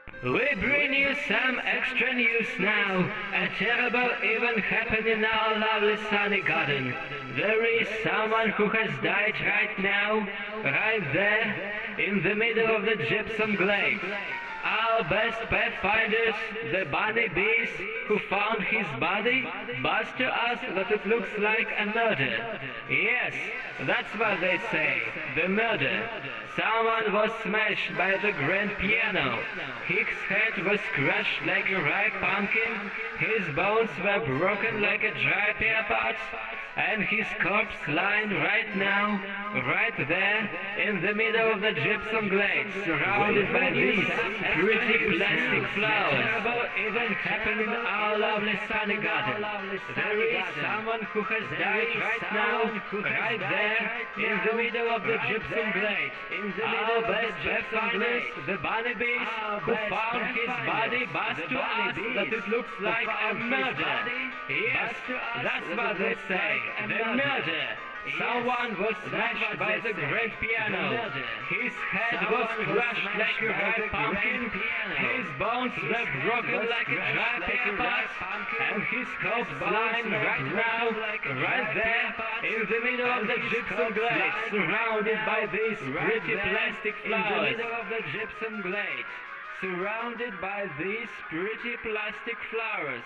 We bring you some extra news now. A terrible event happened in our lovely sunny garden. There is someone who has died right now, right there, in the middle of the gypsum glade. Our best pathfinders, the bunny bees who found his body, buzz to us that it looks like a murder. Yes, that's what they say, the murder. Someone was smashed by the grand piano. His head was crushed like a ripe pumpkin, his bones were broken like a dry pear pods, and his corpse lying right now, right there, in the middle of the gypsum glade, surrounded by these pretty plastic flowers. Terrible event happened in our lovely sunny garden. There is someone who has died right now, right there, in the middle of the gypsum glade. Our best pathfinders, the bunny bees, who found his body, buzzed to us that it looks like a murder. Yes, that's what they say, the murder. Someone was smashed by the grand piano. His head was crushed like a ripe pumpkin. His bones were broken like a dry pear pod, and his corpse lying right now, right there, in the middle of the gypsum glade, surrounded by these pretty plastic flowers. In the middle of the gypsum glade, surrounded by these pretty plastic flowers.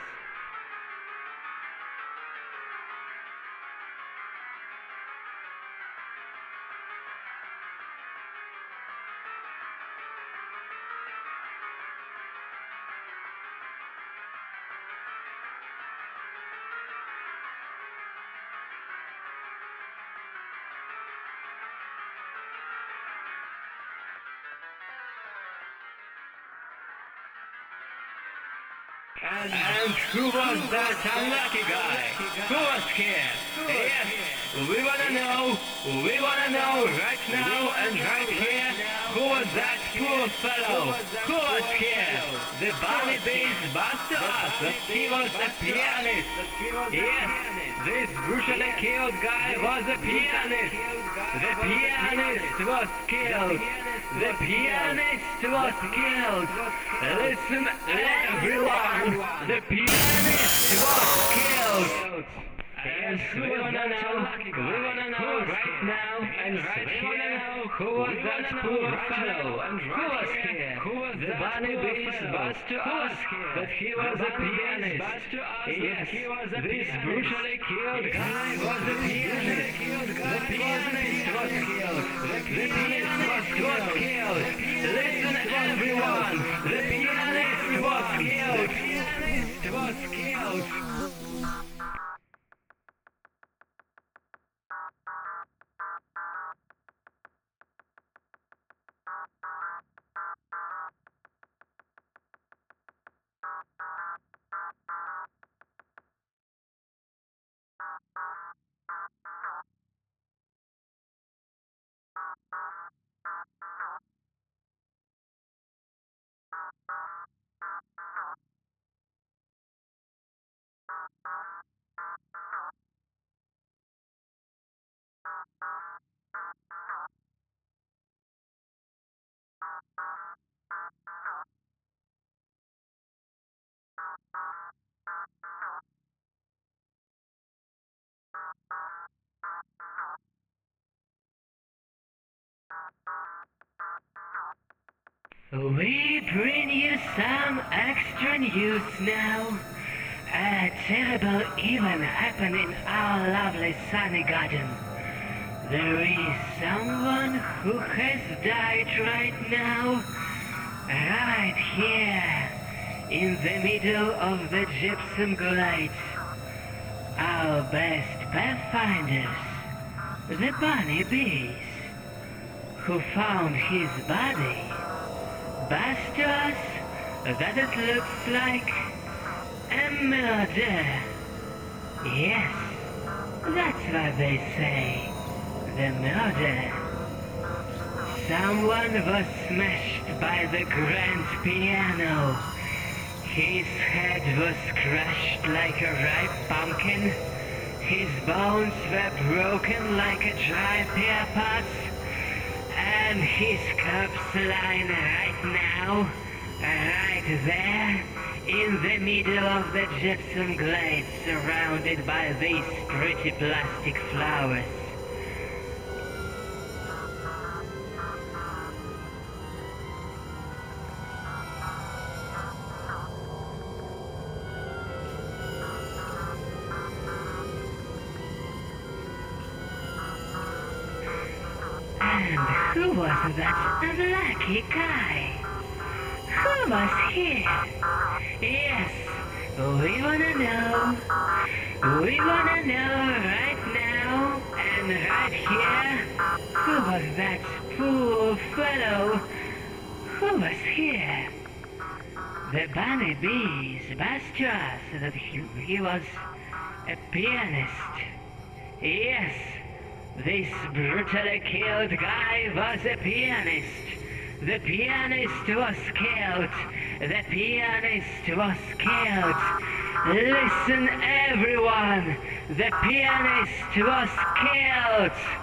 And who was that unlucky guy? Who was here? Yes, we wanna know right now and right here. Who was that poor fellow? Who was here? The bunny bees buzzed to us that he was a pianist. Yes, this brutally killed guy was a pianist. The pianist was killed. The pianist was killed. Listen, everyone. The pianist was killed. Yes, we wanna know right now and right here. Who was that poor fellow? And who was here? The bunny bees buzzed to us that he was a pianist. Yes, this brutally killed guy was a pianist. The pianist was killed. The pianist was killed. Listen, everyone. The pianist was killed. The pianist was killed. We bring you some extra news now. A terrible event happened in our lovely sunny garden. There is someone who has died right now, right here, in the middle of the gypsum glade. Our best pathfinders, the bunny bees, who found his body, buzzed to us that it looks like a murder. Yes, that's what they say, the murder. Someone was smashed by the grand piano. His head was crushed like a ripe pumpkin. His bones were broken like a dry pear pod. And his corpse lying right now, Right there, in the middle of the gypsum glade, surrounded by these pretty plastic flowers. And who was that unlucky guy? Who was here? Yes, we wanna know. We wanna know right now and right here. Who was that poor fellow? Who was here? The bunny bees must trust that he was a pianist. Yes, this brutally killed guy was a pianist. The pianist was killed. The pianist was killed. Listen, everyone. The pianist was killed.